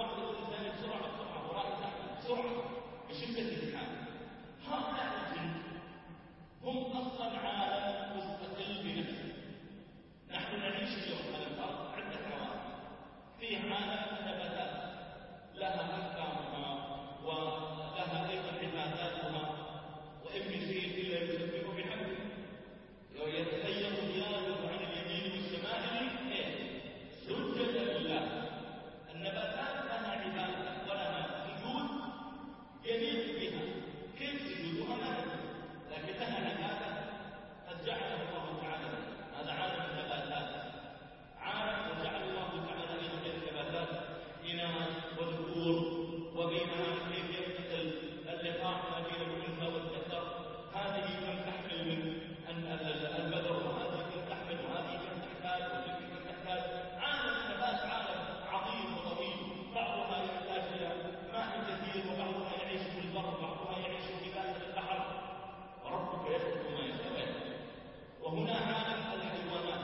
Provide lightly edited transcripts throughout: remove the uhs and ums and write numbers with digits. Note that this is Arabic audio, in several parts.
واحد الإنسان بسرعة وراء تحت بسرعة بشدة الحال. هؤلاء الجن هم أصلا عالم مستقل بنفسه. نحن نعيش اليوم على الأرض عدة عوالم. في عالم النباتات لها أحكامها ولها أيضا عباداتها، وإن من شيء إلا يسبح بحمده. لو يتخير ظلاله عن اليمين والشمال سجدا لله. النباتات لها عبادة ولها سجود يليق بها. كيف سجودها لا ندري، لكن لها عبادة قد جعلها الله تعالى. هذا عالم النباتات، عالم وجعل الله تعالى بين النباتات إناث وذكور، وبينها كيف يتصل اللقاح ما بين الأنثى والذكر. هذه كم تحمل من البذر، وهذه كم تحمل، وهذه كم تحتاج، وتلك كم تحتاج. عالم النبات عالم عظيم وطويل، بعضها يحتاج إلى ماء كثير، وبعضها يعيش في البر، وبعضها يعيش في داخل البحر. وربك يخلق ما يشاء. وهنا عالم الحيوانات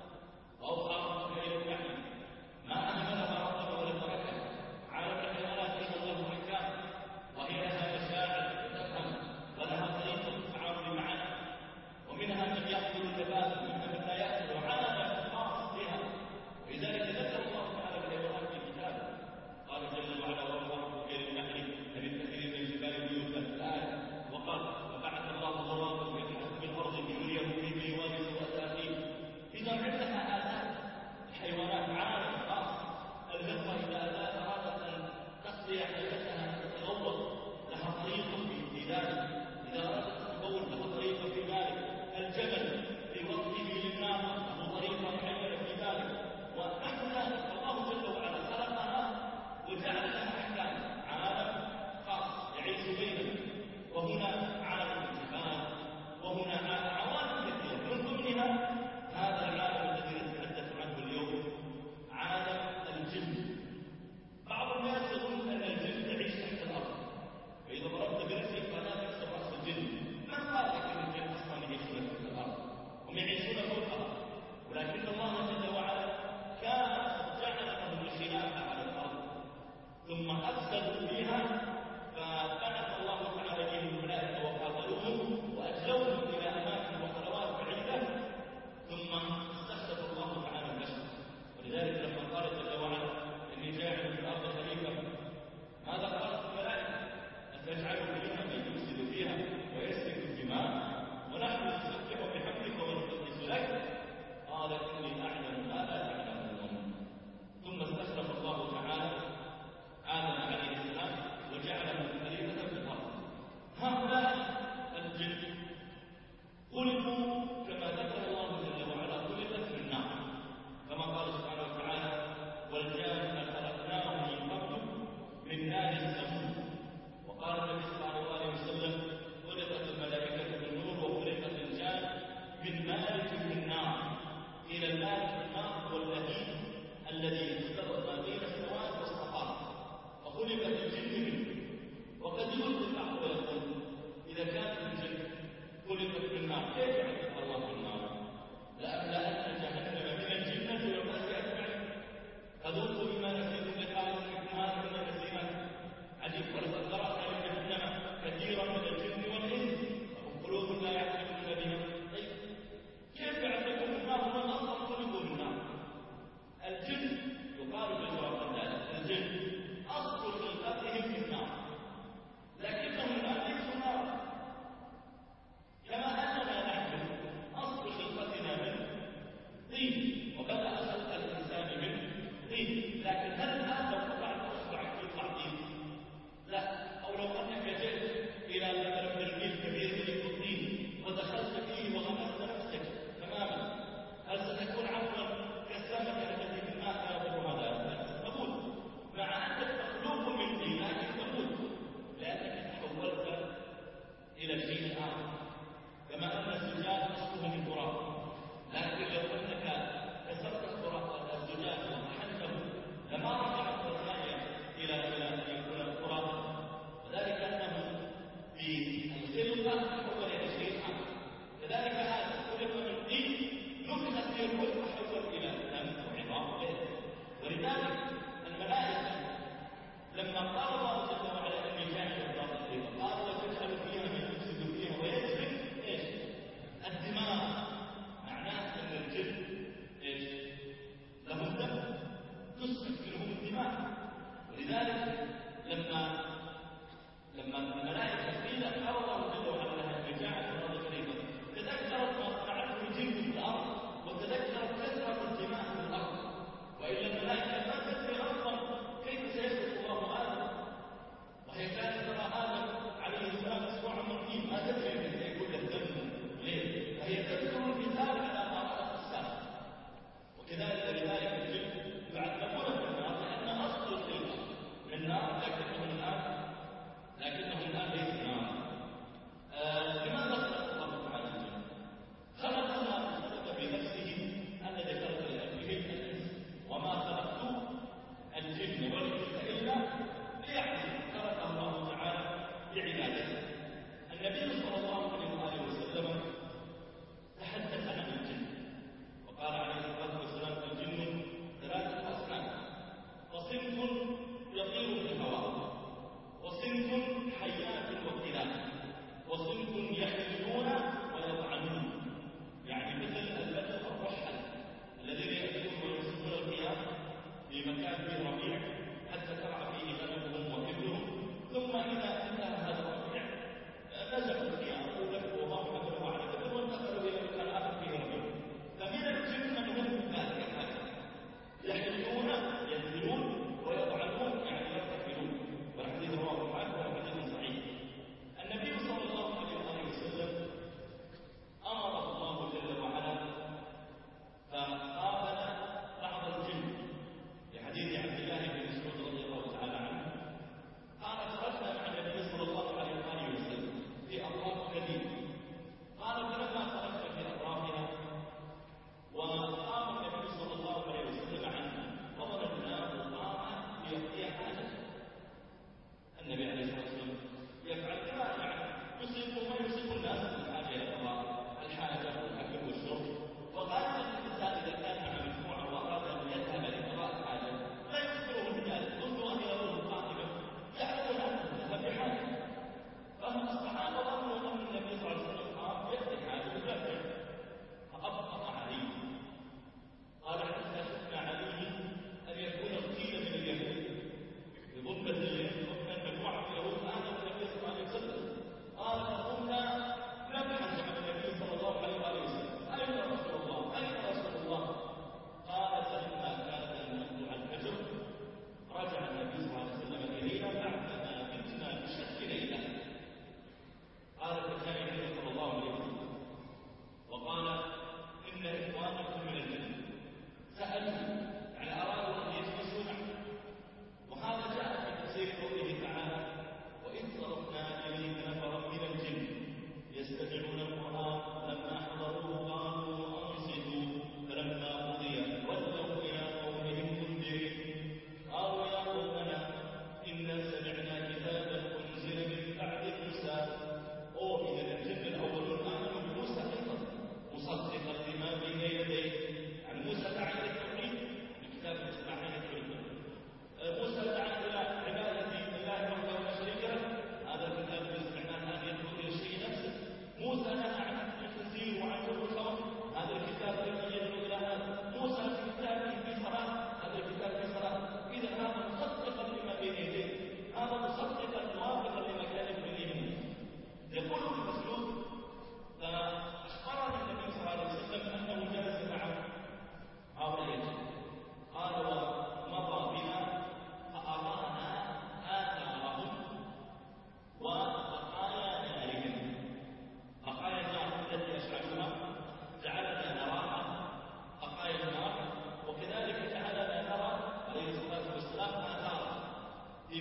وأخرى غير يعني ما أهملها ربك ولا تركها. عالم الحيوانات أيضا له أحكام، وهي لها مشاعر وتفهم، ولها طريقة التعامل معنا. ومنها من يأكل النبات، ومنها من لا يأكل، عالم خاص بها. ولذلك ذكر الله تعالى الحيوانات في كتابه، قال جل وعلا: وهو غير النحل أن يتخذ من الجبال بيوتا الآية. وقال: وبعث الله غرابا يبحث في الأرض ليريه كيف يواري سوءة أخيه. إذا عندها آلات الحيوانات عالم خاص. الهرة إذا أرادت أن تقضي حاجتها تتغوط لها طريقة في ذلك، إذا أرادت تتغوط لها طريقة في ذلك. الجبل في وقته للناقة له طريقة معينة في ذلك. ونحن ذلك الله جل وعلا خلقها وجعل لها أحكام، عالم خاص يعيش بيننا. وهنا عالم الجبال، وهنا عوالم كثيرة، من ضمنها هذا العالم الذي نتحدث عنه اليوم، عالم الجن. بعض الناس يظن أن الجن تعيش تحت الأرض، فإذا ضربت برجلك فلا تكسر رأس الجن. من قال لك أن الجن أصلا يعيشون تحت الأرض؟ هم يعيشون فوقها، ولكن الله جل وعلا كان جعل لهم الخلافة على الأرض، ثم أفسدوا فيها، فبعث الله تعالى بهم الملائكة وقاتلوهم وأجلوهم إلى أماكن وخلوات بعيدة، ثم استخلف الله تعالى البشر. ولذلك لما قال جل وعلا: إني جاعل في الأرض خليفة، ماذا قالت الملائكة؟ أتجعل فيها من يفسد فيها ويسفك الدماء ونحن نسبح بحمدك ونقدس لك؟ قال: إني أعلم ما لا تعلمون. ثم استخلف الله تعالى آدم عليه السلام وجعله خليفة في الأرض. هؤلاء الجن خلقوا كما ذكر الله جل وعلا، خلقت من نار، كما قال سبحانه وتعالى: والجان خلقناه من قبل من نار السموم. وقال النبي صلى الله عليه وسلم: خلقت الملائكة بالنور وخلقت الجان من مارج من نار. إلى المارج من النار هو اللهيب الذي يختلط ما بين السواد والصفار، وخلقت الجن منه. وقد يقول البعض ويقول: إذا كانت الجن خلقت من نار كيف يعرف الله النار؟ لأملأن جهنم من الجنة والناس أجمعين. فذوقوا بما نسيتم لقاء يومكم هذا كما نسيناكم. عجيب. ولقد ذرأنا لجهنم كثيرا من الجن والإنس وهم قلوب لا يعقلون بها. طيب كيف يعرفون النار ومن أصلا خلقوا من النار؟ الجن يقال بالجواب ذلك: الجن أصل خلقتهم في النار، لكنهم الآن ليسوا نارا، كما أننا نحن أصل خلقتنا من طين، وبدأ خلق الإنسان من طين.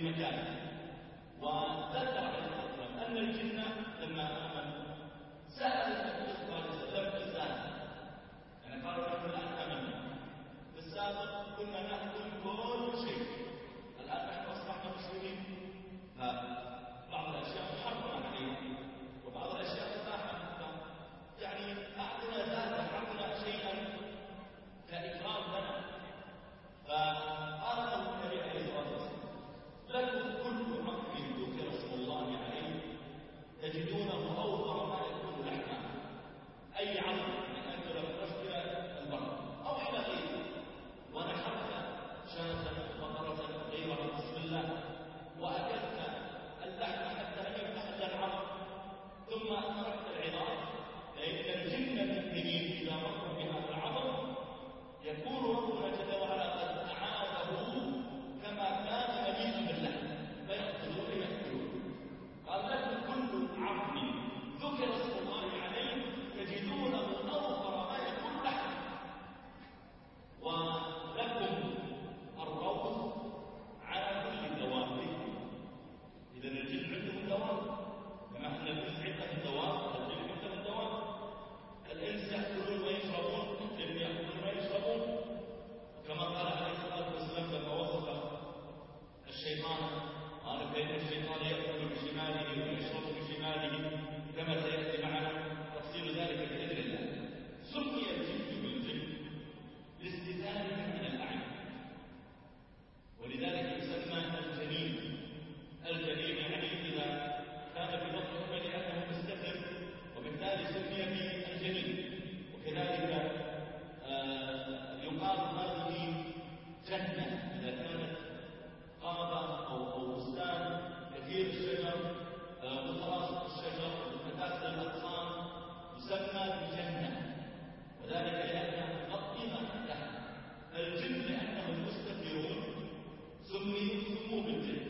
مكانه. وذكر عليه الصلاة والسلام أن الجن لما آمنوا سأل النبي صلى الله عليه وسلم الزاد، يعني قالوا نحن الآن آمنا، في السابق كنا نأكل كل شيء، الآن نحن أصبحنا مسلمين، فبعض الأشياء محرمة علينا وبعض الأشياء مباحة، يعني أعطنا زادا، أعطنا شيئا كإكرام لنا. فقال له النبي عليه الصلاة والسلام لكم كل عظم ذكر اسم الله عليه تجدونه أوفر ما يكون لحما، أي عظم من أكل الرشد البر أو إلى غيره، ونحرت شاة بقرة غيرها بسم الله وأكلت اللحم حتى لم يفتح إلا العظم ثم تركت العظام، فإن الجن المؤمنين إذا مروا بهذا العظم يكون ربنا جل وعلا قد أعاده كما كان مليء باللحم فيأخذون يأكلون. قال لكم كل عظم ذكر اسم الله عليه تجدونه أوفر ما يكون لحم، ولكم الروث على كل دوابكم. إذا الجن عندهم دواب كما أن الإنس عندهم دواب، الجن عندهم دواب. الإنس يأكلون ويشربون، الجن يأكلون ويشربون، كما قال عليه الصلاة والسلام لما وصف الشيطان قال بين الشيطان يأكل بشماله ويشرب بشماله كما سيأتي معنا تفصيل ذلك بإذن الله. سمي الجن بالجن لاستثنائه من الأعين، ولذلك يسمى الجنين. الجنين يعني إذا كان في بطن أمه لأنه مستتر وبالتالي سمي بالجنين. وكذلك يقال هذه جنة إذا كانت غابة أو بستان كثير الشجر متراص الشجر متكاثر الأغصان يسمى بجنة، وذلك لأنها مقدمة لها. الجن لأنهم مستترون سموا بالجن.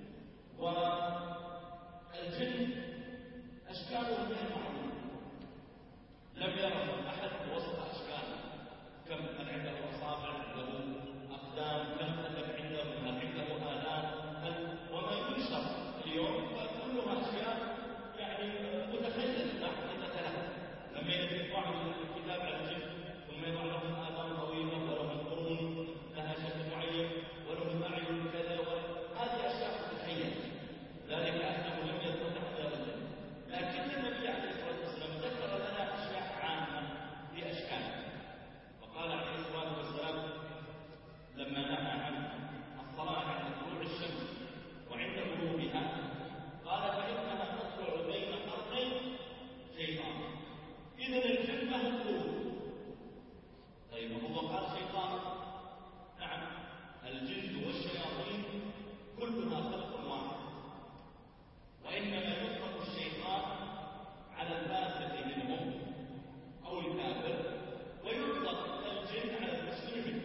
والجن أشكالهم غير معلومة، لم يرهم أحد وسط أشكاله، كم من عنده أصابع، له أقدام، كم أدب عنده، هل عنده آلام، وما ينشر اليوم فكلها أشياء يعني متخيلة لا حقيقة لها. لما يطبع الكتاب على الجن ثم يضع لهم آلام طويلة ولهم قرون لها شكل معين ولهم أعين كذا، هذه أشياء متخيلة، ذلك أنه لم يتضح ذلك. لكن النبي عليه الصلاة والسلام ذكر لنا أشياء عامة في أشكال، وقال عليه الصلاة والسلام لما نهى عن الصلاة عند طلوع الشمس وعند غروبها قال فإنها تطلع بين قرني شيطان. إذا الجن له قلوب. طيب هو قال شيطان؟ نعم، الجن والشياطين كلها خلق واحد، وإنما يطلق الشيطان على الفاسق منهم أو الكافر، ويطلق الجن على المسلم.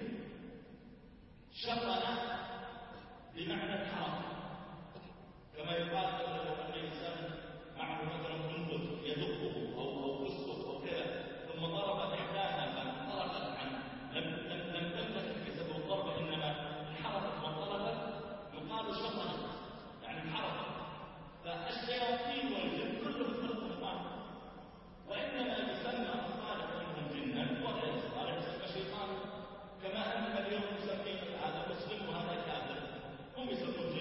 شطن بمعنى الحرام، كما يقال لو أن الإنسان معه مثلا منبت يدقه أو يسقط أو كذا ثم ضرب إحداها فانطلقت عنه، لم تملك بسبب الضرب إنما انحرفت وانطلقت، يقال شطنت يعني انحرفت. فالشياطين والجن كلهم خلق واحد، وإنما يسمى الصالح منهم جنا وغير الصالح يسمى شيطانا، كما أننا اليوم نسمي هذا مسلم وهذا كافر، هم يسمون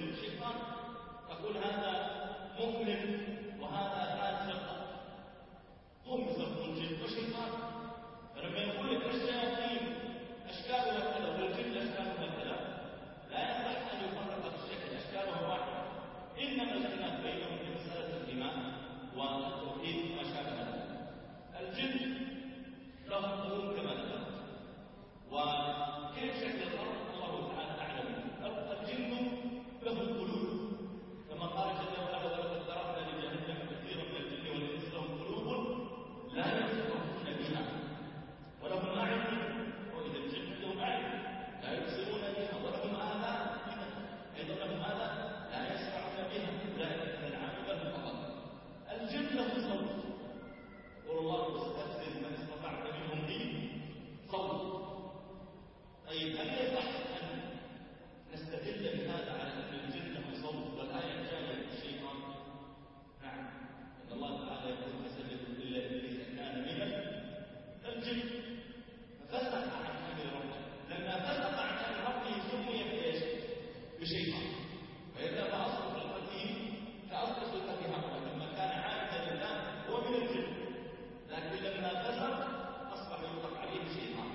لشيطان، فإذا فأصل خلقته كأصل خلقة هؤلاء، لما كان عابدا لله هو من الجن، لكن لما كفر أصبح يطلق عليه شيطان.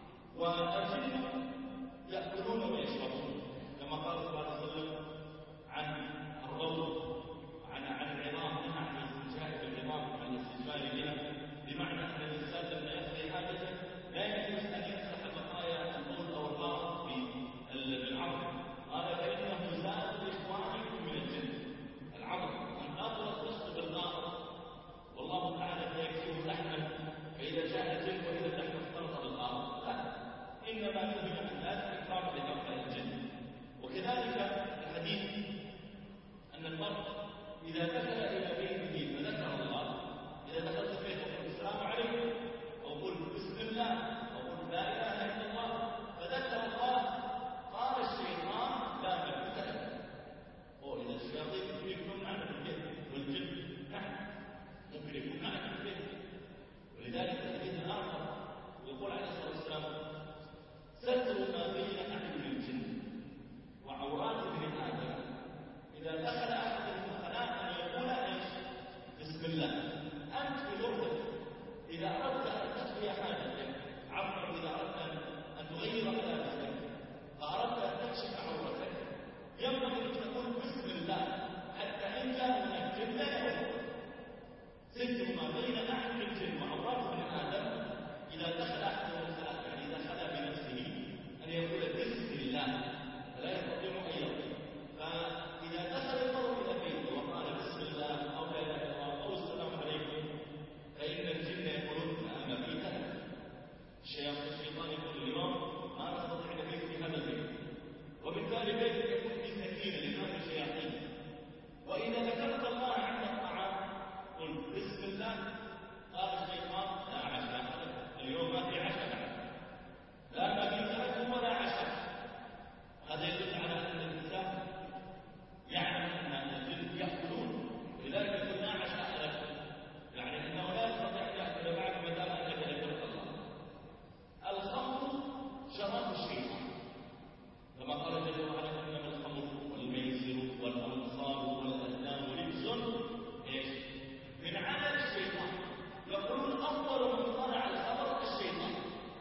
والجن يأكلون ويشربون، كما قال صلى الله عليه وسلم عن الروض، عن العظام، نهى عن الاستنجاء بالعظام، عن الاستجمار بها، بمعنى أن الإنسان لما يقضي حاجته لا يجوز أن يمسح بقايا البول أو الغائط بالعظم، قال فإنه زاد إخوانكم من الجن. العظم أن أطلق نصف بالغائط والله تعالى لا يكفيه لحما، فإذا جاء الجن وإذا اللحم اختلط بالغائط، لا، إنما نهي عن ذلك إكراما لهؤلاء الجن. وكذلك الحديث أن المرء إذا دخل إلى بيته فذكر الله، إذا دخلت بيته وقل السلام عليكم أو قل بسم الله أو قل لا إله إلا الله فذكر الله، قال الشيطان لا ملك لك. إذا الشياطين ممكن يكون معنا في البيت والجن نحن ممكن يكون معنا في البيت. ولذلك الحديث الآخر يقول عليه الصلاة والسلام ستر ما بين أعين الجن وعورات ابن آدم، إذا دخل أحد الخلاء أن يقول ايش؟ بسم الله. أنت في غرفتك إذا أردت أن تخفي حاجتك، عفوا إذا أردت أن تغير ملابسك فأردت أن تكشف عورتك، ينبغي أن تقول بسم الله حتى إن جاء من الجن لا يعرف. ستر ما بين أعين الجن وعورات ابن آدم، إذا دخل أحد الخلاء يعني إذا خلا بنفسه أن يقول بسم الله فلا يستطيع أن يرضي. فإذا دخل المرء إلى بيته وقال بسم الله أو لا إله إلا الله أو السلام عليكم فإن الجن يقولون أما بيت الشيطان يقول اليوم ما نستطيع نبيت في هذا البيت، وبالتالي بيتك يكون في سكينة لهذه الشياطين. وإذا ذكرت الله عند الطعام قل بسم الله، قال الشيطان لا عشاء اليوم، ما في عشاء، لا مبيت لكم ولا عشاء. هذا يدل على أن الإنسان يعلم أن الجن يأكلون، ولذلك يقول لا عشاء لكم، يعني أنه لا يستطيع أن يأكل معك ما دام أنك ذكرت الله. الخمر شراب الشيطان، كما قال جل وعلا إنما الخمر والميسر والأنصاب والأزلام رجس من عمل الشيطان. يقولون أفضل من صنع الخمر الشيطان،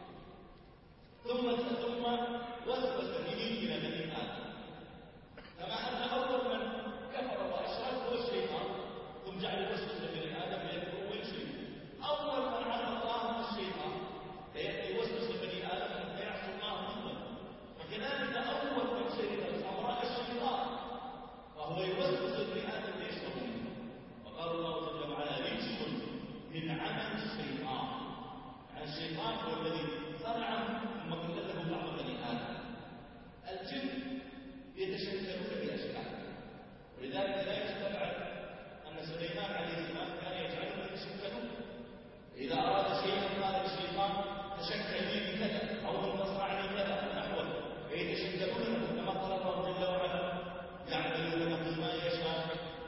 ثم وسوس به إلى بني آدم، كما أن أول من كفر وأشرك هو الشيطان، ثم جعل يوسوس لبني آدم ليكفروا ويشركوا. أول من عصى الله الشيطان فيأتي يوسوس لبني آدم حتى يعصوا الله مثله. فكذلك أول من شرب الخمر الشيطان، فهو يوسوس لبني آدم ليشربوا منه. وقال الله جل وعلا رجس من عمل الشيطان، يعني الشيطان هو الذي صنعه ثم قلده بعض بني آدم. الجن يتشكلون بأشكال، ولذلك لا يستبعد أن سليمان عليه السلام كان يجعلهم يتشكلون. إذا أراد شيئا قال الشيطان تشكل لي بكذا أو تصنع لي كذا نحوه، فيتشكلون له، كما قال الله جل وعلا يعملون له ما يشاء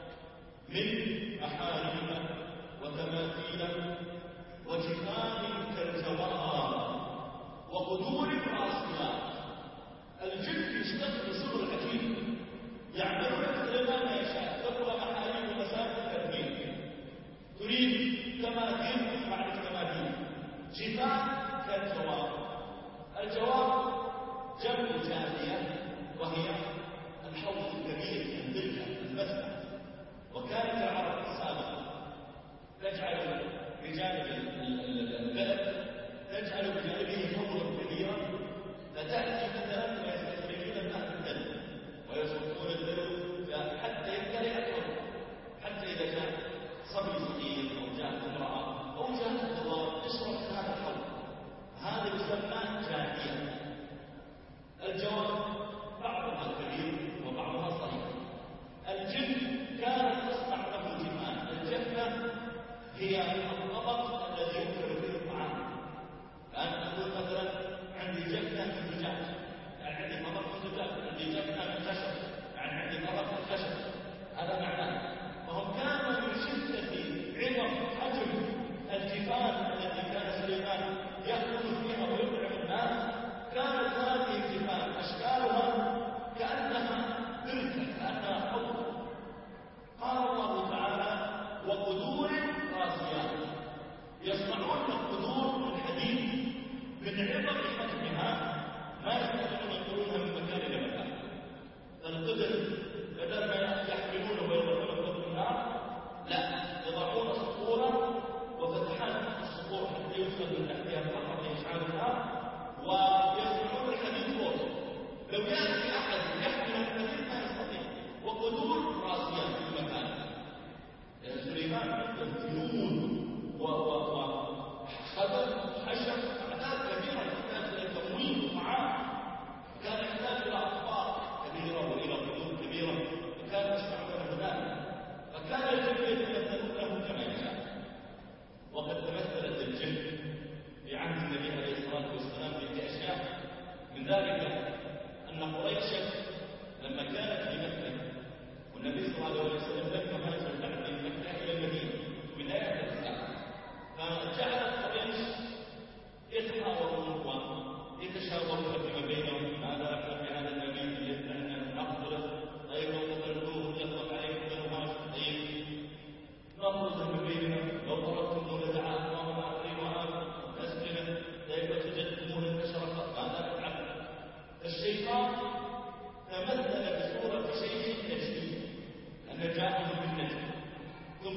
من محاريب وتماثيل وجفان كالجوار وقدور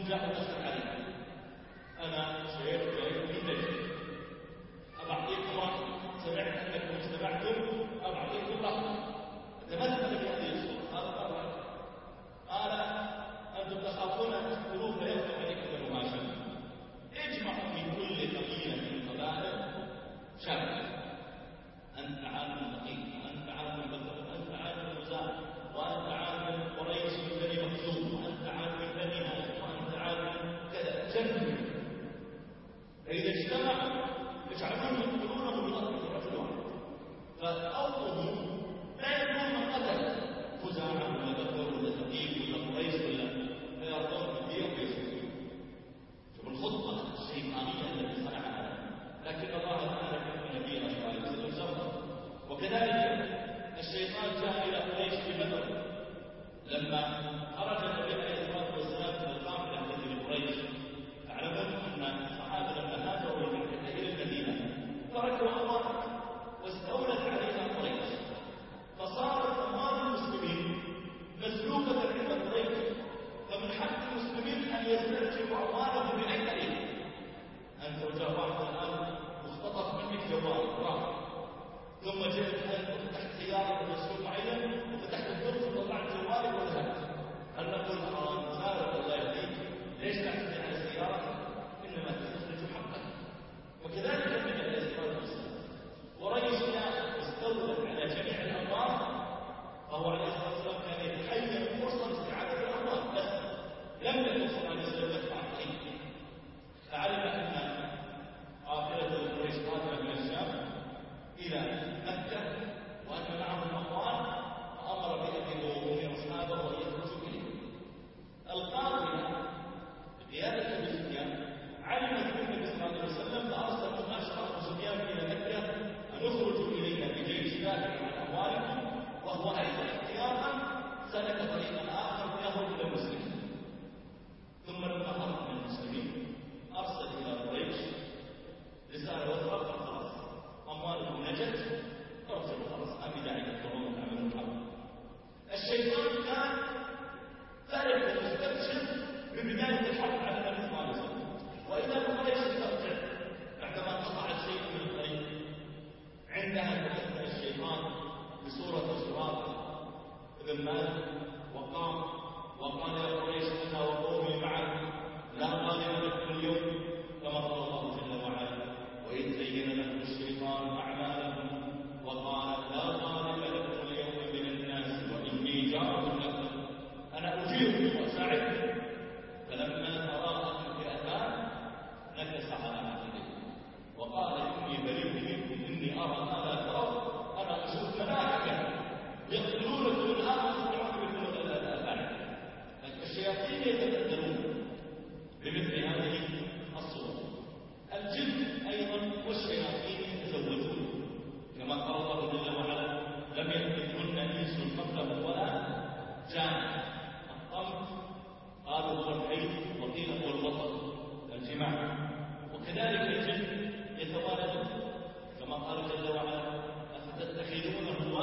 جاء دخل علي، أنا شيخ جاي في نجد، أبعطيكم رقم، سمعت أنكم اجتمعتم، أبعطيكم رقم، تمثل بهذه الصورة. قال أنتم تخافون أن تقولوا فيفتح عليكم المباشرة، اجمعوا من كل قبيلة من قبائل شاب، أنت عالم دقيق، وأنت عالم بدر، وأنت عالم خزاعة، وأنت عالم قريش من بني مخزوم، وأنت عالم بني هاشم، وأنت عالم كذا، جمع. فإذا اجتمعوا يجعلون يقتلونه بأرض رجل واحد، فأوضه لا يكون من قتل خزاعة ولا بدر ولا ثقيف ولا قريش ولا، فيرضون بالدية ويسكتون. شوف الخطة الشيطانية التي صنعها، لكن الله تعالى كان نبينا صلى الله عليه وسلم زمر. وكذلك الشيطان جاء إلى قريش في بدر لما خرج النبي عليه الصلاة والسلام من القافلة التي لقريش. تعلمون أن الصحابة لما هاجروا من مكة إلى المدينة تركوا أموالهم واستولت عليها قريش، فصارت أموال المسلمين مسلوبة عند قريش، فمن حق المسلمين أن يسترجعوا أموالهم بأي طريقة. أنت وجاء واحد الآن مختطف منك جوال راح، ثم جئت أنت وفتحت سيارة بمسلوب معين وفتحت الدرس وطلعت جوالك وذهبت، هل نقول سارق الله يهديك؟ ليش تعتدي على السيارة؟ إنما تستخرج حقك. وكذلك النبي عليه الصلاة والسلام قريش استولت على جميع الأموال، فهو عليه الصلاة والسلام كان يتحين فرصة لاستعادة الأموال، بس لم يكن صلى الله عليه وسلم يدفع الحين. فعلم أن قافلة قريش قادمة من الشام إلى مكة وأن معهم أموال، فأمر بأبي وأمه وأصحابه وأن يخرجوا إليه. القافلة بقيادة أبي سفيان علمت النبي صلى الله عليه وسلم فأرسل مباشرة أبو سفيان إلى مكة أن يخرجوا إلينا بجيش دافع عن أموالهم، وهو أيضا احتياطا سلك طريقا آخر يهرب إلى المسلمين. ثم لما هرب من المسلمين أرسل إلى قريش رسالة وترى خلاص أموالهم نجت، ارجعوا خلاص ما في داعي تدخلون وتعملون حرب. الشيطان كان فرح ومستبشر ببداية الحرب على النبي صلى الله عليه وسلم، وإذا قريش استرجع بعدما قطع الشيء من الطريق. عندها تدخل الشيطان بصورة سراقة بن مالك وقام وقال يا قريش أنا وقومي معك لا غالب لكم اليوم، كما قال الله جل وعلا وإذ زين لكم الشيطان أعمالكم وقال لا غالب لكم اليوم من الناس وإني جار لكم أنا أجيركم وأساعدكم. فلما تراءت الفئتان نكس على عقبيه وقال إني بريء منكم إني أرى ما لا ترون، أنا أشوف ملائكة يقتلونكم الآن ويستعون بكم الآن. الشياطين يتبدلون بمثل هذه الصور. الجن أيضا والشياطين يتزوجون، كما قال الله جل وعلا لم يملكهن إنس قبلهم ولا جان. الطمس قالوا هو الحيض وقيل هو الوسط الجماع. وكذلك الجن يتوالدون كما قال جل وعلا أفتتخذونه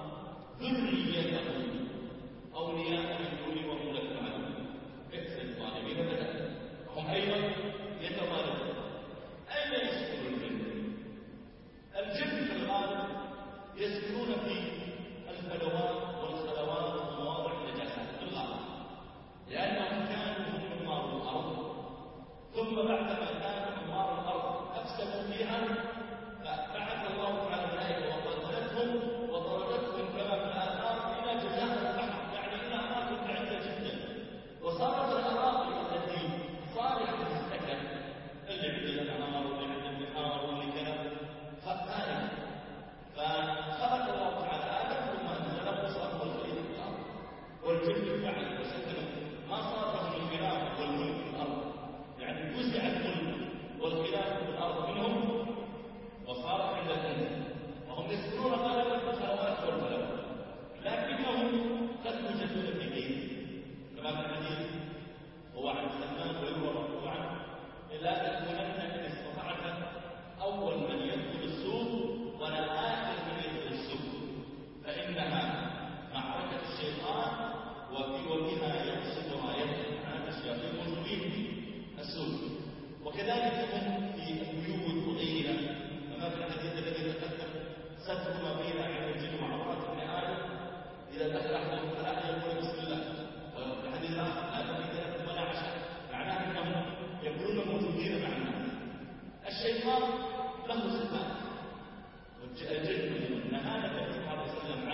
وذريته أولياء من دوني وهم لكم عدو بئس الظالمين بدلا. هم أيضا يتوالدون. أين يسكن الجن؟ الجن في الغالب يسكنون في الفلوات والخلوات ومواضع النجاسات في الغالب، لأنهم كانوا هم عمار الأرض، ثم بعدما كانوا عمار الأرض أفسدوا فيها فبعث الله تعالى الملائكة وقتلتهم وطردتهم كما في الآثار إلى جزاء البحر، يعني إلى أماكن بعيدة جدا، وصارت الأراضي التي صالحة للسكن اللي عند الأنهار واللي عند البحار واللي كذا فقالت. فخلق الله تعالى آدم ثم أنزله وصار الخليفة في الأرض، والجن فعل وسكنوا ما صار لهم الخلاف والملك في الأرض، يعني وزع الملك والخلاف في الأرض منهم وصارت عند الإنس، وهم يسكنون غالبا في الخلوات والفلوات، لكنهم قد يوجدون في بيت كما في الحديث هو عن سلمان ويروى مرفوعا لا تكونن إن استطعت أول من يدخل السوق ولا آخر من يدخل السوق، فإنها معركة الشيطان وبها يقصد رايته. هذا الشياطين موجودين يقيم السوق. وكذلك هم في البيوت وغيرها، كما في الحديث الذي تقدم: ستر ما بين عين الجن وعورات ابن ادم اذا دخل احدهم فلا يقول بسم الله. وفي الحديث الاخر: لا تبيت ولا عشاء، معناه انهم يكونون موجودين مع الناس. الشيطان له صفات، والجن نهانا النبي صلى الله عليه وسلم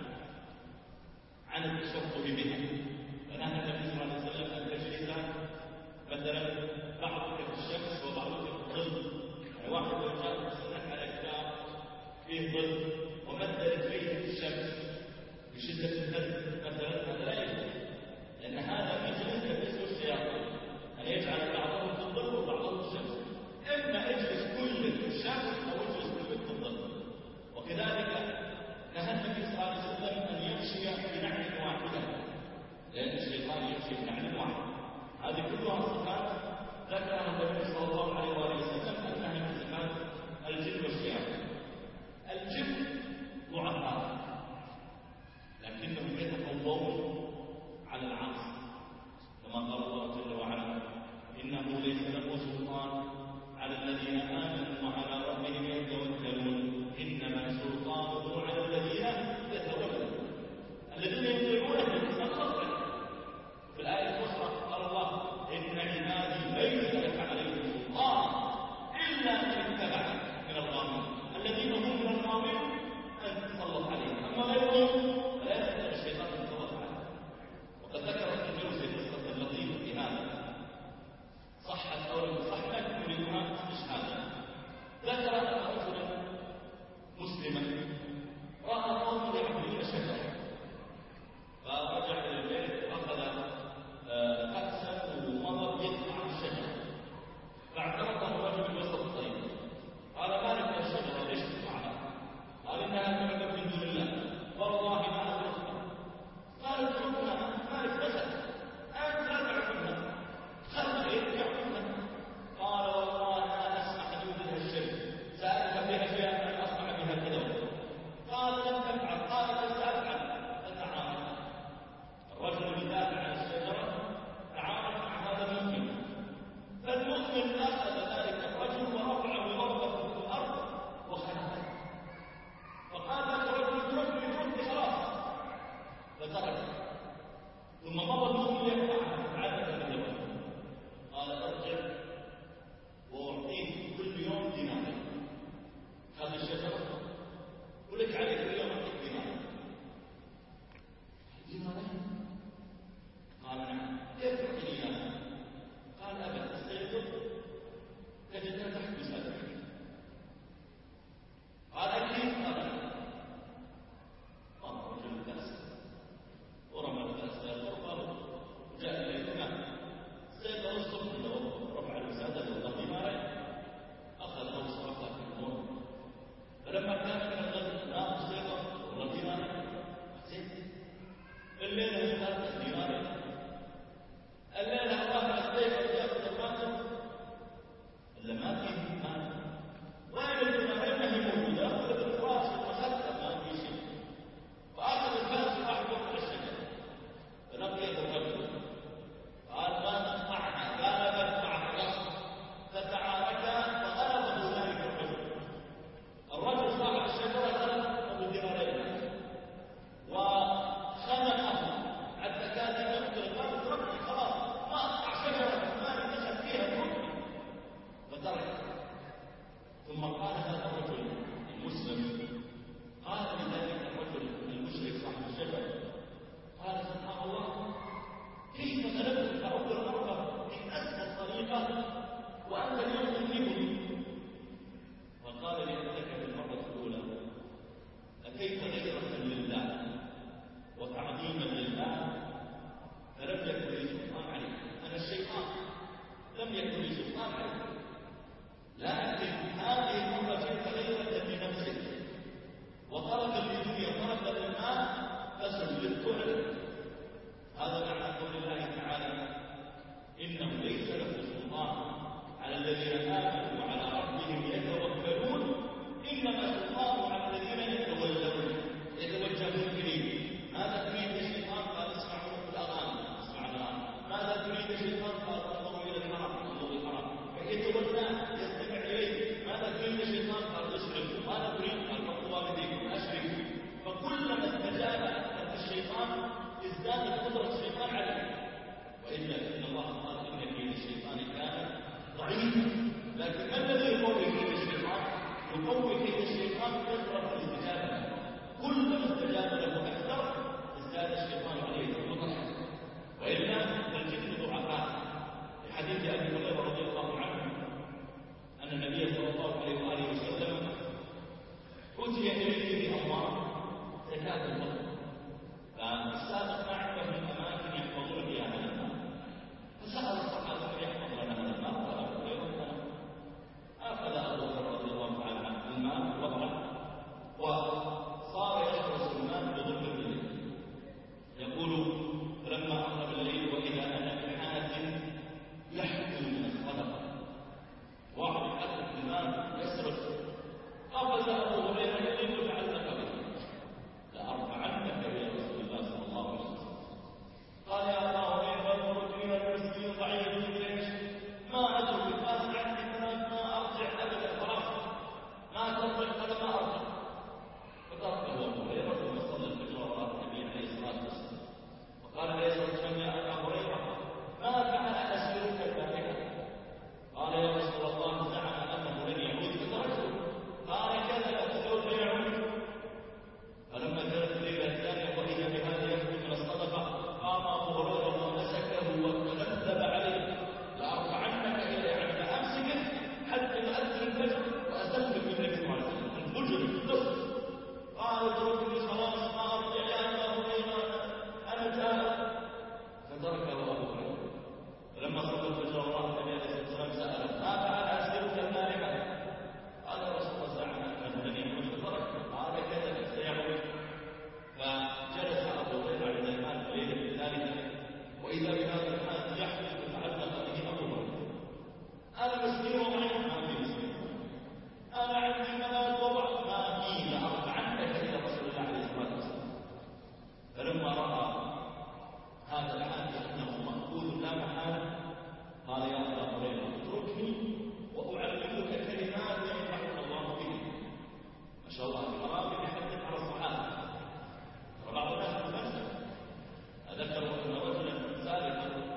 عن التشبه بها. فنهى النبي صلى الله عليه وسلم ان تجلس مثلا بعضك في الشمس وبعضك في الظل، يعني واحد لو جاء يصلح على كتاب فيه ظل ومد رجليه في الشمس بشده البرد مثلا، هذا لا يجوز، لان هذا مجلس يلبسه الشياطين ان يجعل بعضهم في الظل وبعضهم في الشمس. اما اجلس كلك في الشمس او اجلس كلك في الظل. وكذلك نهى النبي صلى الله عليه وسلم ان يمشي بنعل واحده، لان الشيطان يمشي بنعل واحد. هذه كلها صفات ذكرها النبي صلى الله عليه واله وسلم انها من صفات الجن والشياطين. الجن ضعفاء لكنهم يتقوون على العاصي، كما قال الله جل وعلا: انه ليس له سلطان على الذين امنوا وعلى ربهم يتوكلون، انما سلطانه على الذين يتولون الذين يطيعونه بالصدق. في الآية الأخرى قال الله: إن عبادي ليس لك عليهم سلطان إلا من اتبعك من الغاوين، الذين هم من الغاوين أن تسلط عليهم، أما غيرهم فلا يستطيع الشيطان أن يتسلط عليهم. وقد ذكر ابن جوزي قصة لطيفة في هذا، صحت أو لم تصح لكن نريدها استشهادا. ذكر أن رجلا مسلما رأى قوم يعبدون شجرة، فرجع إلى البيت وأخذ قدسا ومضى يقطع الشجرة، فاعترضه الرجل بوسط الطريق. قال: ما لك يا الشجرة ليش تقطعها؟ قال: إنها تعبد من دون الله والله ما أدركها. قال: اتركها، ما لك دخل، أنت لا تعبدها، خلق يعبدها. قال: والله لا أسمح بها الشرك، سألت بها شيئا أن أصنع بها كذا. قال: لم تفعل. قال: سأفعل. فتعامل الرجل يدافع عن الشجرة، تعامل مع هذا المؤمن، فالمؤمن أخذ ذلك الرجل ورفعه ضربه في الأرض وخلعه، فقال له الرجل: اتركني خلاص، فتركه. ثم مضى المؤمن يقطعها عادة من الوجه. قال: ارجع وأعطيك كل يوم دينار، خذ الشجرة ولك عليه كل يوم أعطيك دينار. دينارين؟ قال: نعم. كيف تعطيني اياها؟ قال: ابد استيقظ تجدها تحت وسادتك. قال: اكيد. قال: قام رجل الكاس ورمى الكاس الى الغرفه وجاء اليه ونام. استيقظ الصبح له رفع الوساده له دينارين، اخذه وصرفه في النور. فلما كان من الغد نام استيقظ والله دينارين. الليلة يخاف دينارين، الليلة الله استيقظ يأخذ المال إلا ما فيه مال، وين الدينارين ما هي موجودة، أخذ بالفراش المخدة ما في شيء، وأخذ الفاس وراح يوقع الشجرة. فلقيه الرجل قال: ما تقطعها؟ قال: بقطعها غصب. فتعاركا فغلبه ذلك الرجل صاحب الشجرة غلب أبو دينارين وخنقه ازدادت قدرة الشيطان عليه. وإلا إن الله قال إن كيد الشيطان كان ضعيفا. لكن ما الذي يقوي كيد الشيطان؟ يقوي كيد الشيطان كثرة الاستجابة له. كلما استجاب له أكثر ازداد الشيطان عليه قدرة. وإلا الجن ضعفاء. في حديث أبي هريرة رضي الله عنه أن النبي صلى الله عليه وآله وسلم أتي إليه بأموال زكاة الفطر، فالسابق ما عندهم أماكن يحفظون فيها هذا المال، فسأل الصحابة من يحفظ لنا هذا المال؟ قال أبو هريرة. أخذ أبو هريرة رضي الله تعالى عنه المال وضعه، وصار يحرس المال بظلم الليل. يقول فلما أقرب الليل وإذا أنا بحاتم يحكم من الصدقة وأعطي حتى المال يسرق. قفز أبو هريرة يريد لعلك به لأرفعنك إلى رسول الله صلى الله عليه وسلم. قال يا أبا هريرة المسكين المسكين ضعيف الجيش ما أدرك، قال عندي ثلاث ما أرجع أبدا، خلاص ما ترجع هذا ما أرجع. فتركه أبو هريرة ثم صلى الفجر وراء النبي عليه الصلاة والسلام. وقال عليه الصلاة والسلام يا أبا هريرة ما فعل أسيرك البارحة؟ قال يا رسول الله زعم أنه لن يعود فتركه. قال كذب سوف يعود. فلما كانت الليلة الثانية وإذا بهذا يخرج من الصدقة قام أبو هريرة ومسكه وتكذب عليه لأرفعنك إلى يعني أمسكه حتى يؤذن الفجر وأسلم بالنبي صلى الله عليه وسلم. الفجر نصف. قال اتركني خلاص ما أرجع يا أبا هريرة أنا تائب. فتركه أبو هريرة. فلما صلى الفجر وراء النبي عليه الصلاة والسلام سأله ما فعل أسيرك البارحة؟ قال يا رسول الله زعم أنه لن يعود فتركه. قال كذب سيعود. فجلس أبو هريرة عند المال في الليلة الثالثة وإذا بهذا الحال يحدث يتعلق به أبو هريرة. أنا مسكين وضعيف ما في مسكين، أنا عندي مال وضع ما في لأرفعنك إلى رسول الله عليه الصلاة والسلام. فلما رأى هذا الحال أنه مأخوذ لا محالة قال يا أبا هريرة اتركني وأعلمك كلمات ينفعك الله بها. ما شاء الله الحرام يحدث على الصحابة. بعض الناس بالمنزل أذكر أن رجلا سالكا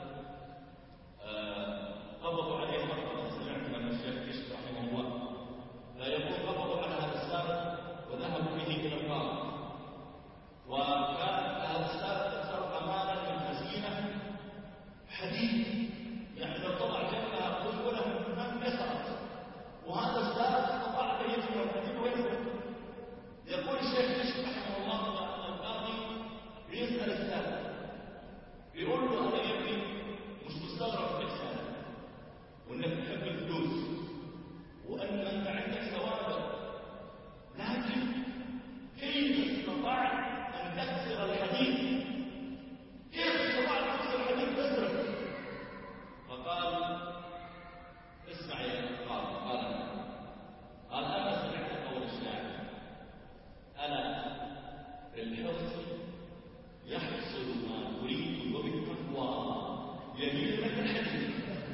قبضوا عليه مرة، سمعت من الشيخ كشك رحمه الله لا يقول قبضوا على هذا السالك وذهبوا به إلى القاضي، وكان هذا السالك أكثر أمانا من خزينة حديد يعني لو طلع جنبها قلوله من كسرت، وهذا السالك استطاع أن يجمع الحديد وينفذ. يقول الشيخ كشك رحمه الله أن القاضي يسأل السالك يقول له أنا يبني مش مستغرب في السالك وأنك تحب الفلوس وأن أنت عندك ثوابت، لكن كيف استطعت أن تكسر الحديد؟ كيف استطعت تكسر الحديد تسرق؟ فقال اسمع يا قاضي. قال أنا سمعت قول الشاعر ألا بالحرص يحصل ما تريد وبالتقوى يميل لك الحديث.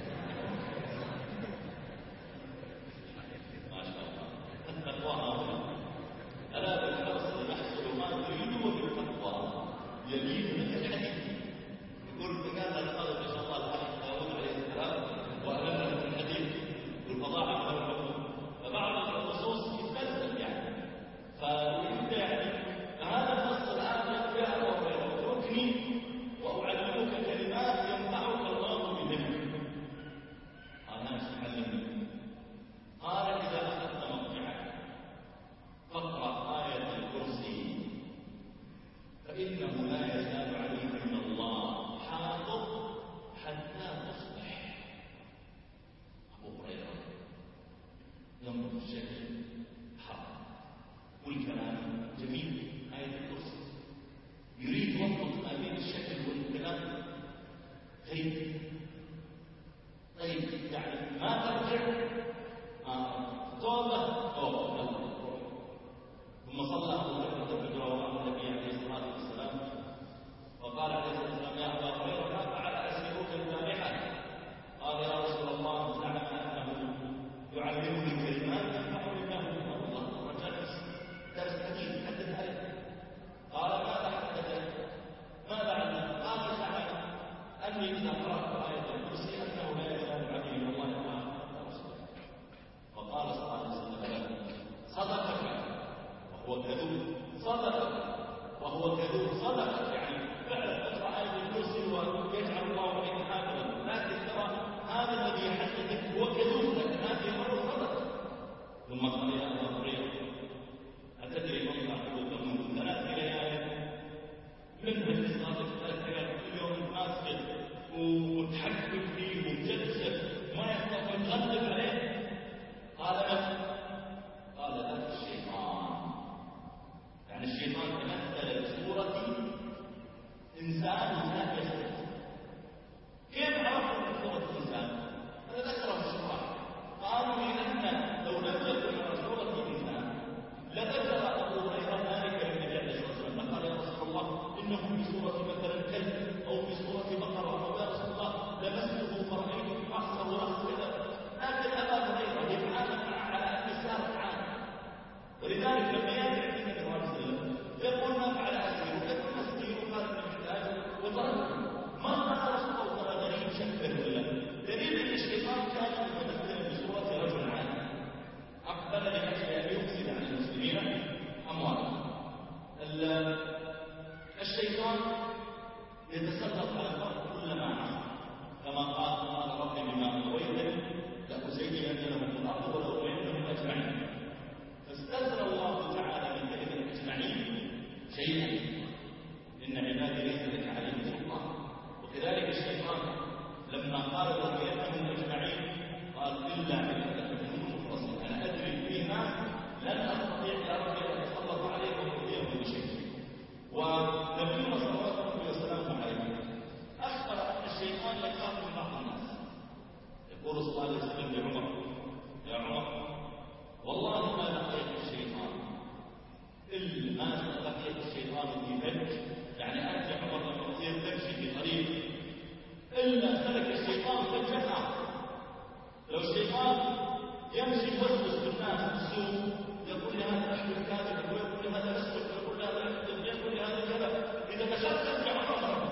ما شاء الله التقوى هنا. ألا بالحرص يحصل ما تريد وبالتقوى يميل لك الحديث. يقول فكان القاضي ما شاء الله الأخ داود عليه السلام وألم له الحديث والفضاعة له الحكم، فبعض النصوص يتفلسف يعني فيبدأ يعني هذا النص الآن يقول يا أبا هريرة اتركني وأعلمك كلمات ينفعك الله بها. قال ناس علمني. قال إذا أخذت مضجعك فاقرأ آية الكرسي فإنه لا يزال عليك من الله حافظ حتى تصبح. أبو هريرة ينظر في الشكل حق والكلام جميل. آية الكرسي يريد يضبط ما بين الشكل والكلام غير طيب يعني ما ترجع توبة ثم صلى أبو هريرة الفجر وراء النبي عليه الصلاة والسلام إنسان وإنسان يختلف. كيف عرفوا من صورة الإنسان؟ هذا ذكره الشرع. قالوا لأن لو لم يكن على صورة الإنسان لذكر أبو هريرة ذلك للنبي صلى الله عليه وسلم، قال يا رسول الله إنه بصورة مثلا كلب أو بصورة بقرة، أو يا رسول الله لمسته فرأيت رأسه ورأس كذا. لكن أبا هريرة يتعامل معه على أن سارق عام، ولذلك لما يأتي النبي صلى الله عليه وسلم يقول ما فعل أسير، ويقول أسير وقال إنه محتاج وتركه. ما قال رسول الله ترى غريب شكله ولا دليل أن الشيطان كان متمثلا بصورة رجل عادي أقبل لأجل أن يفسد على المسلمين أموالهم. الشيطان يتسلط على المرء كلما عصى، كما قال ربي بما أغويتني لأزينن لهم في الأرض ولأغوينهم أجمعين. فاستثنى الله تعالى من ذلك الأجمعين شيئا، إن عبادي ليس لك عليهم سلطان. وكذلك الشيطان لما قال لأغوينهم أجمعين قال إلا عبادك منهم المخلصين. أنا أدري في ناس لن أستطيع يا ربي أن أتسلط عليهم وأغويهم بشيء. ونبينا صلى الله عليه وسلم أخبر أن الشيطان يخاف من بعض الناس. يقول صلى الله عليه وسلم لعمر: يا عمر والله ما لقيت الشيطان إلا ما لقيت الشيطان في فج، يعني أنت يا عمر لما تصير تمشي في طريق إلا سلك الشيطان فجا آخر. لو الشيطان يمشي يوسوس بالناس في السوق، يقول لهذا أحدث كاذب، ويقول لهذا أسود، ويقول لهذا أحدث، يقول لهذا كذا، إذا تشتت يا عمر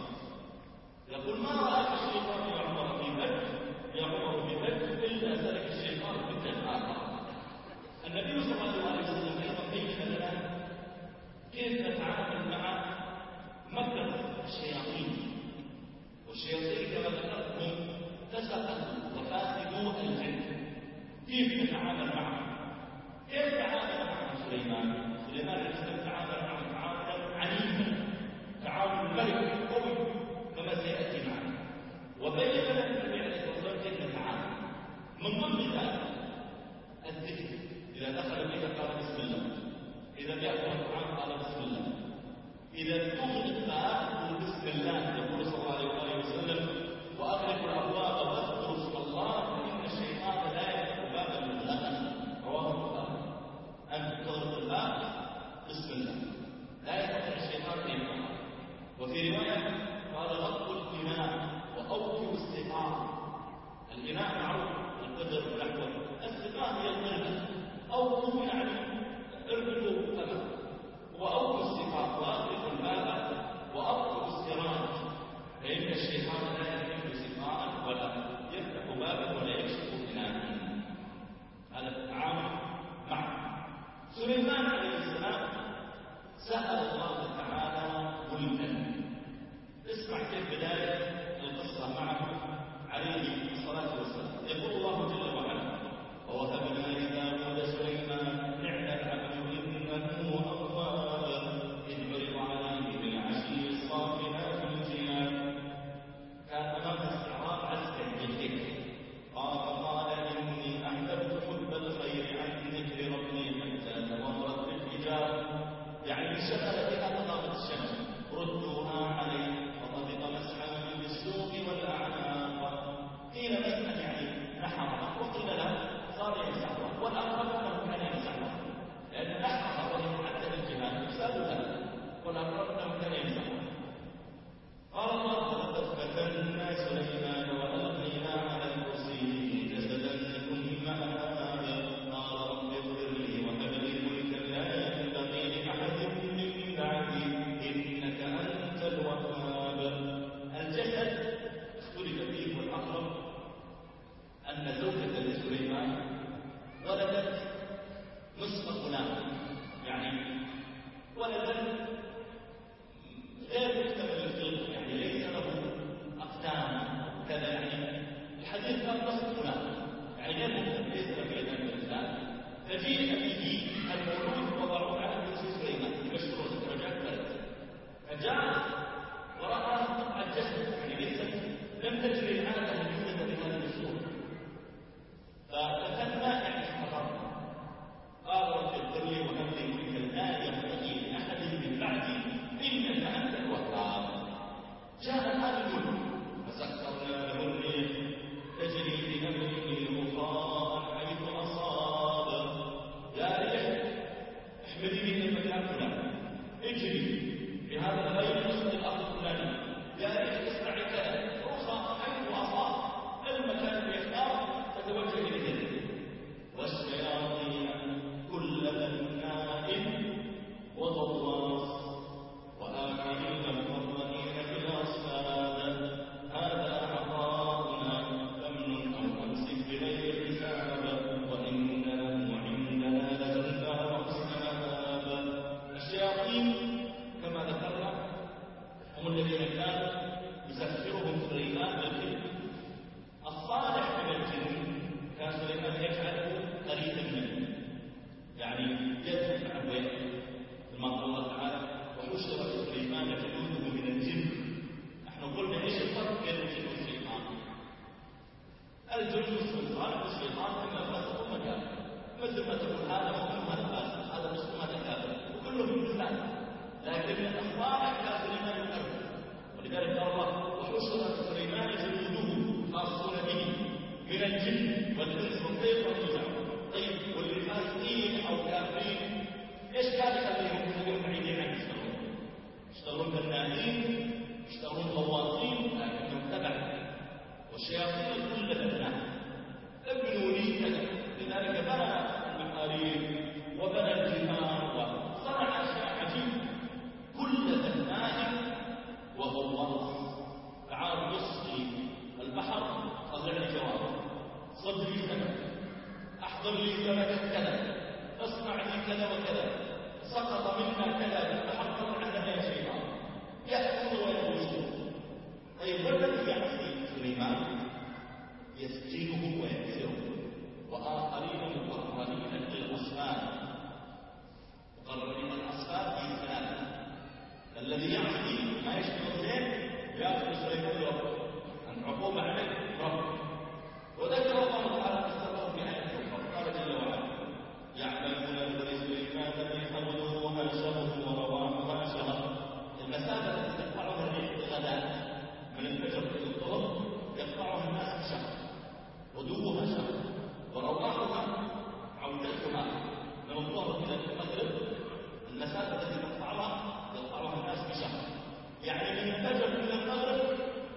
يقول ما رأيت الشيطان يا عمر في فج، يا عمر في فج إلا سلك الشيطان فجا آخر. النبي صلى الله عليه وسلم أيضا بين لنا كيف نتعامل مع مكر الشياطين. والشياطين كما ذكرت هم فسقوا وفاسدوا الجن. كيف نتعامل معهم؟ كيف تعامل مع سليمان؟ سليمان عليه السلام تعامل معه تعاملا عنيفا، تعامل الملك قوي كما سيأتي معنا. وبين لنا النبي عليه الصلاة والسلام كيف نتعامل. من ضمن ذلك الذكر، إذا دخل بك قال بسم الله، إذا يأكل الطعام قال بسم الله، إذا تغلق قال بسم الله. يقول صلى الله عليه وسلم: وأغلق الأبواب واذكروا اسم الله فإن الشيطان لا يفتح بابا مغلقا. رواه البخاري. أن تغلق الباب بسم الله، لا يفتح الشيطان أن يفتح. وفي رواية قال: غطوا الإناء وأوكوا السقاء. الإناء معروف القدر والأحوال، السقاء هي القربة. أوكوا يعني اربطوا فمه، وأوكوا السقاء وأغلقوا الباب وأطفئوا السراج، فإن الشيطان لا يفتح سقاء ولا يفتح بابا ولا يكشف إناء. هذا التعامل معه. سليمان عليه السلام سأل الله تعالى ملكا. اسمع كيف بداية القصة معه عليه الصلاة والسلام. يقول الله جل وعلا: ووهبنا لداود سليمان نعم العبد إنه أواب إذ عرض عليه بالعشي الصافنات الجياد. كان أمام استعراض عسكري بالذكر. قال إني أحببت حب الخير عن ذكر ربي حتى توارت بالحجاب، يعني انشغل بها فغابت الشمس. ردوا الذين كانوا يسخرهم سليمان بالجن. الصالح من الجن كان سليمان يجعله قريبا منه، يعني يدخل معه ويأتي، كما قال الله تعالى: وحشر لسليمان جنوده من الجن. نحن قلنا ايش الفرق بين الجن والشيطان؟ الجن والشيطان اما فاسق واما كافر، مثل ما تقول هذا مؤمن وهذا فاسق، هذا مسلم وهذا كافر، وكلهم انسان، لكن الصالح كان سليمان يقرب. ولذلك قال الله: وحشر لسليمان جنوده خاصون به من الجن والانس والطير والنجم. طيب واللي فاسقين او كافرين ايش كان يخليهم بعيدين عن يشتغلون؟ يشتغلون بنائين، يشتغلون غواصين، لكنهم تبعوا. والشياطين كل بناء ابنوا لي كذا، لذلك بنى المحاريب وبنى الجبال وصنع اشياء عجيبه. كل بناء وغواص تعال يسقي البحر، طلع لي جواب، صد لي سمك، احضر لي سمكه كذا، اصنع لي كذا وكذا، سقط منا كذا بالبحر، طلع لنا يا شيطان، يأكل ويغوصون. طيب والذي يعصي سليمان يسجنه ويأسره، وآخرين مقررين للأصفاد. مقررين الأصفاد في ثلاثة: الذي يعصي ما يشتغل زين يأخذ سليمان ربه عن عقوبة عليه ربه. وذكر الله تعالى قصته في آية أخرى، قال جل وعلا: يعملون لسليمان الريح غدوها شهر ورواحها شهر. المسافة التي تقطعها الريح غداء من الفجر إلى الظهر يقطعها الناس بشهر، غدوها شهر ورواحها عودتها من الظهر إلى المغرب. المسافة التي يقطعها الناس بشهر، يعني من الفجر إلى المغرب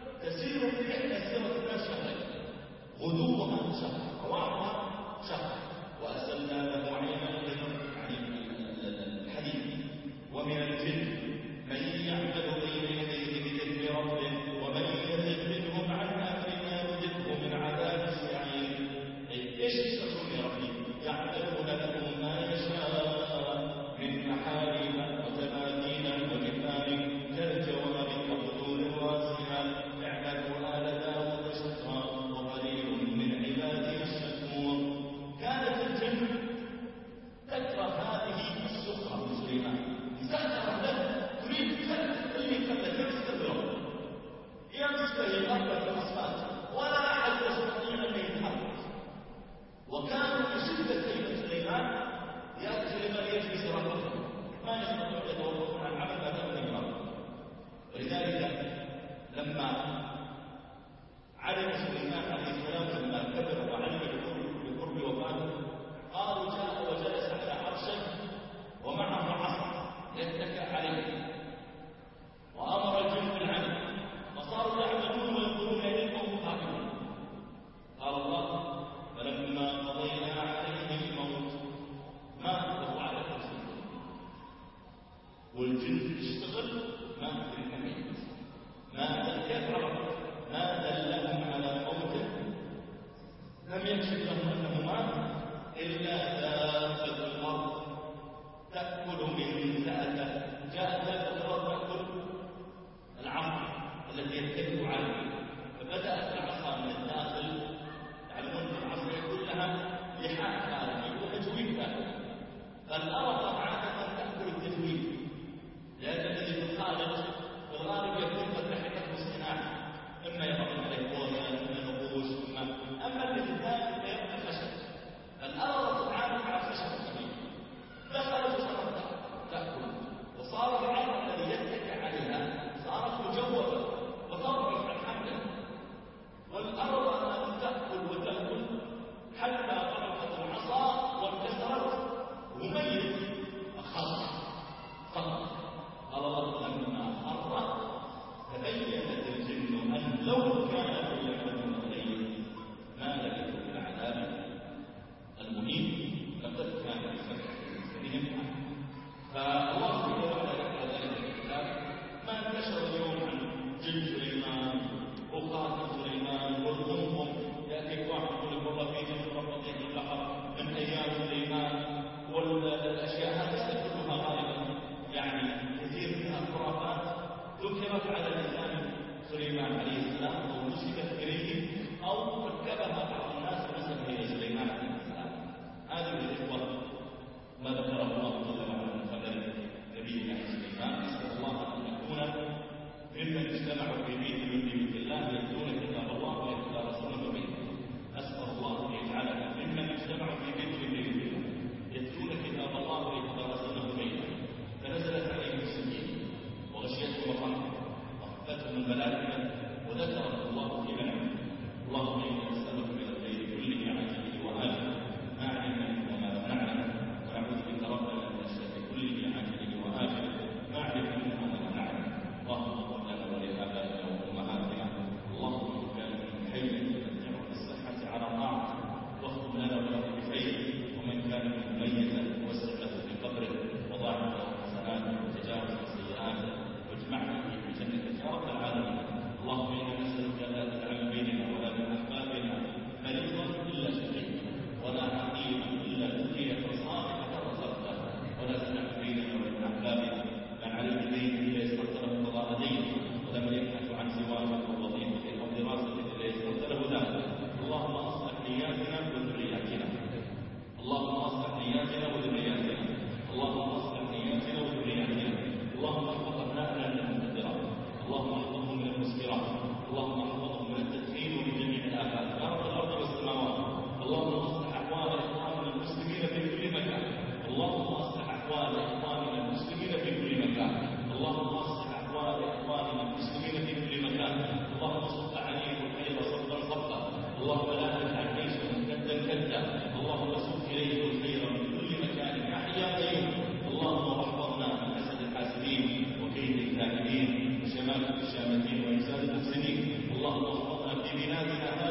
أجرت على لسان سليمان عليه السلام أو نسبت إليه أو ركبها بعض الناس ونسب إلى سليمان عليه السلام. هذه الإخوة ما ذكره الله جل وعلا من خبر نبينا سليمان. نسأل الله أن نكون ممن اجتمعوا في بيت من بيوت الله يتلون كتاب الله ويتدارسونه بينهم. أسأل الله أن يجعلنا ممن اجتمعوا في بيت من بيوت الله يتلون كتاب الله ويتدارسونه بينهم فنزلت عليهم السكينة وغشيتهم الرحمة وحفتهم الملائكة وذكرهم الله في منعم. اللهم إنا نسألك من الخير كله عاجله وآجله ما علمنا منه وما لم نعلم ونعوذ بك ربنا من الشر كله عاجله وآجله ما علمنا منه وما لم نعلم. اللهم اغفر لنا ولآبائنا وأمهاتنا. اللهم إن كان من حي فمتعه بالصحة على طاعته واختم لنا وله بخير، ومن كان من ميتا وسع له في قبره وضاعف له حسناته وتجاوز سيئاته واجمعنا فيه بجنتك يا رب العالمين. اللهم إنا نسألك أن لا تجعل بيننا ولا بين أحبابنا مريضا إلا شفيته ولا عقيما إلا ذكية صالحة رزقته ولا تجعل بيننا وبين أحبابنا من عليه دين إلا يسرت له قضاء دين ولم يبحث عن زواجه أو وظيفته أو دراسته إلا يسرت له ذلك. اللهم أصلح نياتنا وذرياتنا. اللهم أصلح نياتنا وذرياتنا. اللهم أصلح نياتنا وذرياتنا. اللهم احفظ أبنائنا من المخدرات. اللهم احفظهم من المسكرات. اللهم احفظهم من التدخين ومن جميع الآفات يا رب الأرض والسماوات. اللهم اصلح أحوال إخواننا المسلمين في كل مكان. اللهم اصلح أحوال إخواننا المسلمين في كل مكان. اللهم اصلح أحوال إخواننا المسلمين في كل مكان. اللهم صب عليهم الخير صبا صبا. اللهم لا تجعل عيشهم كدا كدا. اللهم سوق إليهم الخير من كل مكان يا حي يا قيوم. اللهم احفظنا من حسد الحاسدين وكيد الكاذبين وشماتة الشامتين وإفساد المفسدين. اللهم احفظنا في بلادنا